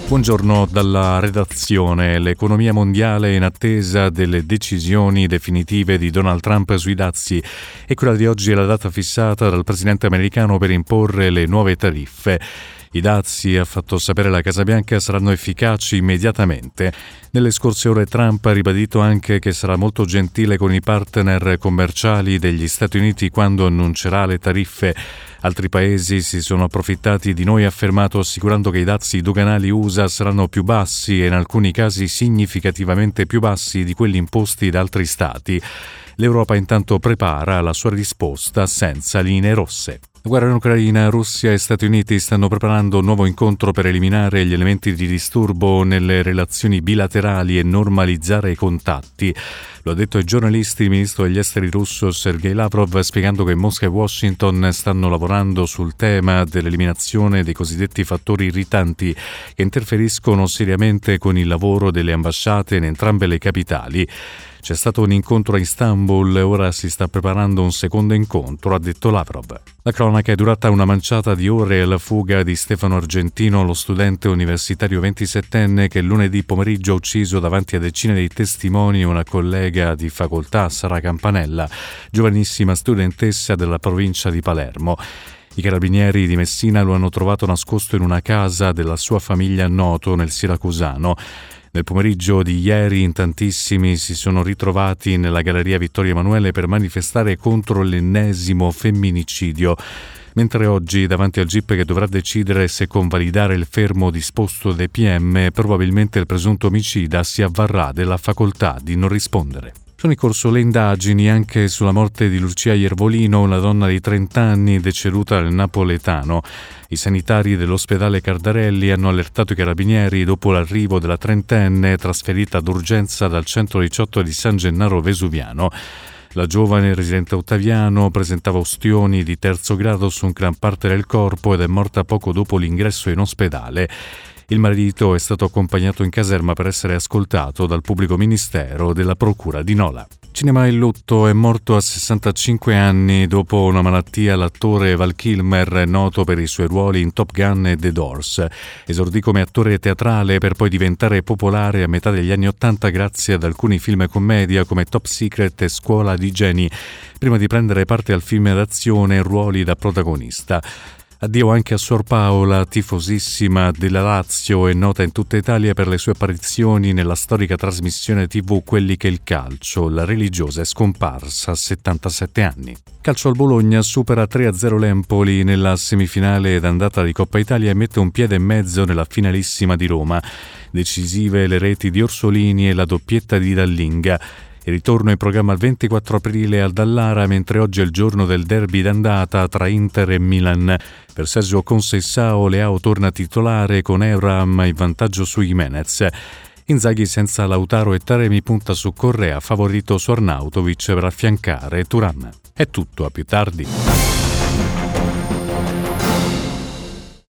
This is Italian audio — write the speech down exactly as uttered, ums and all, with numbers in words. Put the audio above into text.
Buongiorno dalla redazione. L'economia mondiale è in attesa delle decisioni definitive di Donald Trump sui dazi e quella di oggi è la data fissata dal presidente americano per imporre le nuove tariffe. I dazi, ha fatto sapere la Casa Bianca, saranno efficaci immediatamente. Nelle scorse ore Trump ha ribadito anche che sarà molto gentile con i partner commerciali degli Stati Uniti quando annuncerà le tariffe. Altri paesi si sono approfittati di noi, ha affermato, assicurando che i dazi doganali U S A saranno più bassi e in alcuni casi significativamente più bassi di quelli imposti da altri stati. L'Europa intanto prepara la sua risposta senza linee rosse. La guerra in Ucraina, Russia e Stati Uniti stanno preparando un nuovo incontro per eliminare gli elementi di disturbo nelle relazioni bilaterali e normalizzare i contatti. Lo ha detto ai giornalisti il ministro degli esteri russo Sergei Lavrov, spiegando che Mosca e Washington stanno lavorando sul tema dell'eliminazione dei cosiddetti fattori irritanti che interferiscono seriamente con il lavoro delle ambasciate in entrambe le capitali. C'è stato un incontro a Istanbul e ora si sta preparando un secondo incontro, ha detto Lavrov. La cronaca è durata una manciata di ore alla fuga di Stefano Argentino, lo studente universitario ventisettenne che lunedì pomeriggio ha ucciso davanti a decine di testimoni una collega di facoltà, Sara Campanella, giovanissima studentessa della provincia di Palermo. I carabinieri di Messina lo hanno trovato nascosto in una casa della sua famiglia a Noto, nel Siracusano. Nel pomeriggio di ieri in tantissimi si sono ritrovati nella Galleria Vittorio Emanuele per manifestare contro l'ennesimo femminicidio, mentre oggi davanti al G I P che dovrà decidere se convalidare il fermo disposto dei P M, probabilmente il presunto omicida si avvarrà della facoltà di non rispondere. Sono in corso le indagini anche sulla morte di Lucia Iervolino, una donna di trenta anni deceduta nel napoletano. I sanitari dell'ospedale Cardarelli hanno allertato i carabinieri dopo l'arrivo della trentenne trasferita d'urgenza dal centodiciotto di San Gennaro Vesuviano. La giovane residente Ottaviano presentava ustioni di terzo grado su gran parte del corpo ed è morta poco dopo l'ingresso in ospedale. Il marito è stato accompagnato in caserma per essere ascoltato dal pubblico ministero della procura di Nola. Cinema in lutto, è morto a sessantacinque anni dopo una malattia l'attore Val Kilmer, noto per i suoi ruoli in Top Gun e The Doors. Esordì come attore teatrale per poi diventare popolare a metà degli anni Ottanta grazie ad alcuni film commedia come Top Secret e Scuola di Geni, prima di prendere parte al film d'azione e ruoli da protagonista. Addio anche a Suor Paola, tifosissima della Lazio e nota in tutta Italia per le sue apparizioni nella storica trasmissione tivù Quelli che il calcio. La religiosa è scomparsa a settantasette anni. Calcio al Bologna, supera tre a zero l'Empoli nella semifinale d'andata di Coppa Italia e mette un piede e mezzo nella finalissima di Roma. Decisive le reti di Orsolini e la doppietta di Dallinga. Il ritorno in programma il ventiquattro aprile al Dallara, mentre oggi è il giorno del derby d'andata tra Inter e Milan. Per Sergio Conceição Leao torna titolare con Abraham in vantaggio su Jimenez. Inzaghi senza Lautaro e Taremi punta su Correa, favorito su Arnautovic per affiancare Thuram. È tutto, a più tardi.